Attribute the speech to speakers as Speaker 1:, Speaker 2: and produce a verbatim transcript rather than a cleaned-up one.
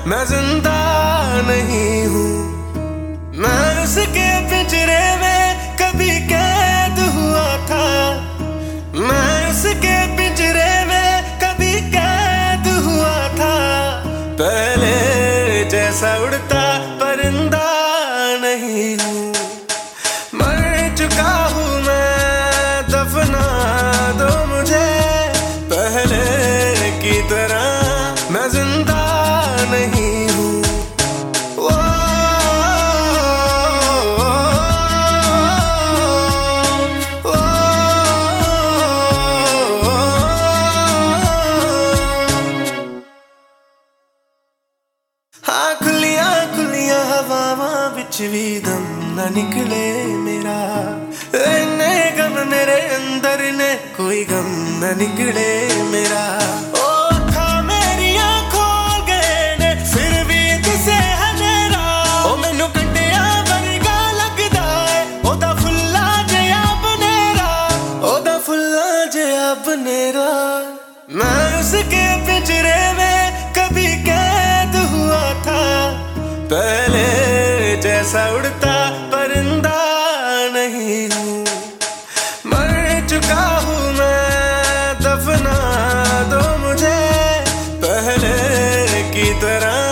Speaker 1: मैं जिंदा नहीं हूँ। मैं उसके पिंजरे में कभी कैद हुआ था। मैं उसके पिंजरे में कभी कैद हुआ था। पहले जैसा उड़ता परिंदा नहीं हूँ। मर चुका हूँ मैं, दफना दो मुझे पहले की तरह। मैं जिंदा नहीं हूँ। ओ, ओ, ओ, हाँ खुलियां खुलियां हवावां विच भी दम न निकले मेरा। इन्ने गम मेरे अंदर ने कोई गम न निकले मेरा। ओ अखा मेरियां खोल गए ने फिर भी दिसे हनेरा। ओ मैनू कंडिया वर्गा लगदा है ओदा फुल्ला जिहा बनेरा। ओदा फुल्ला जिहा बनेरा। मैं उसके पिंजरे में कभी कैद हुआ था। पहले जैसा उड़ता परिंदा नहीं हूँ। मर चुका हूँ मैं, दफना दो मुझे पहले की तरह।